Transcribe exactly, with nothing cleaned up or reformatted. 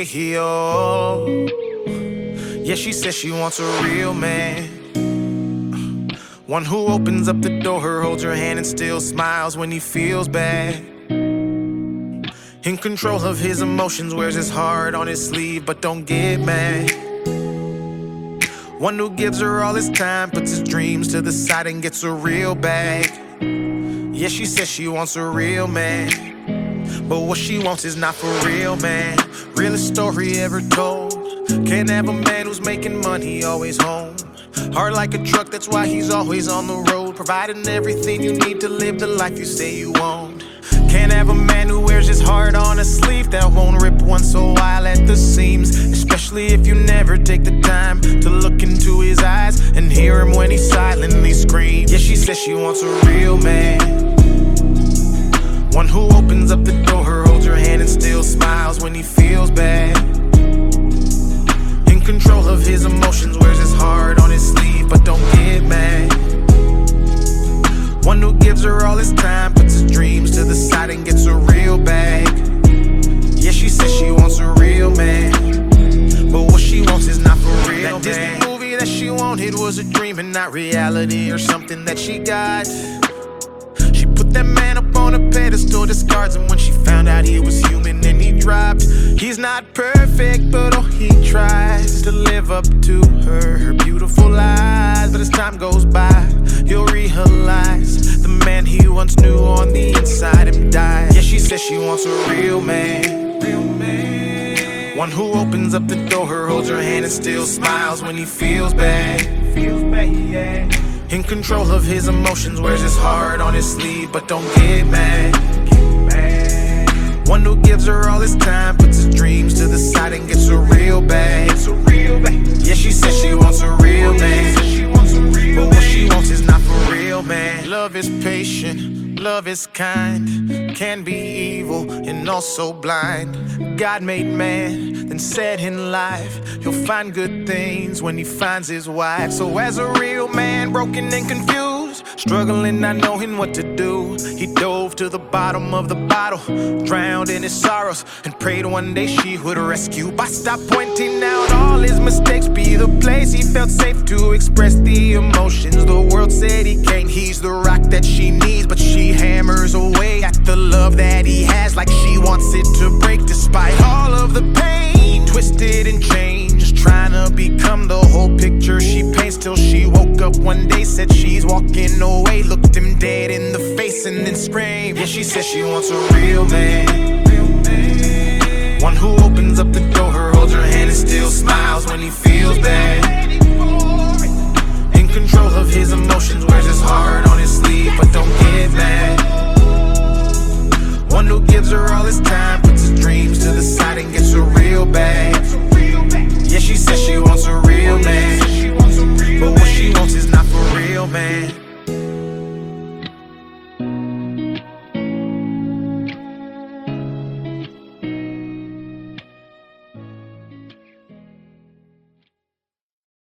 yo. Yeah, she says she wants a real man. One who opens up the door, holds her hand and still smiles when he feels bad. In control of his emotions, wears his heart on his sleeve, but don't get mad. One who gives her all his time, puts his dreams to the side and gets a real bag. Yeah, she says she wants a real man, but what she wants is not for real, man. Realest story ever told. Can't have a man who's making money, always home. Hard like a truck, that's why he's always on the road, providing everything you need to live the life you say you won't. Can't have a man who wears his heart on a sleeve that won't rip once a while at the seams, especially if you never take the time to look into his eyes and hear him when he silently screams. Yeah, she says she wants a real man. One who opens up the door, holds her hand and still smiles when he feels bad. In control of his emotions, wears his heart on his sleeve, but don't get mad. One who gives her all his time, puts his dreams to the side and gets a real bag. Yeah, she says she wants a real man, but what she wants is not for real, man. That Disney movie that she wanted was a dream and not reality, or something that she got. She put that man up on a pedestal, discards him when she found out he was human and he dropped. He's not perfect, but oh, he tries to live up to her, her beautiful lies. But as time goes by, you'll realize the man he once knew on the inside him died. Yeah, she says she wants a real man, real man. One who opens up the door, holds her hand and still smiles when he feels bad, feels bad, yeah. In control of his emotions, wears his heart on his sleeve, but don't get mad. One who gives her all his time, puts his dreams to the side and gets a real bag. Yeah, she says she wants a real man, but what she wants is not for real, man. Love is patient, love is kind, can be evil and also blind. God made man, then said in life he'll find good things when he finds his wife. So as a real man, broken and confused, struggling not knowing what to do, he dove to the bottom of the bottle, drowned in his sorrows, and prayed one day she would rescue. By stop pointing out all his mistakes, be the place he felt safe to express the emotions the world said he can't. He's the rock that she needs, but she hammers away at the love that he has like she wants it to break. Despite all of the pain, twisted and changed, trying to become the whole picture she paints, till she woke up one day, said she's walking away, looked him dead in the face and then screamed. Yeah, she says she wants a real man, one who opens up the door, holds her hand and still smiles when he feels bad. In control of his emotions, wears his heart on his sleeve, but don't get mad. One who gives her all his time, puts his dreams to the side and gets a real bag. Yeah, she says she wants a real man, but what she wants is not for real, man.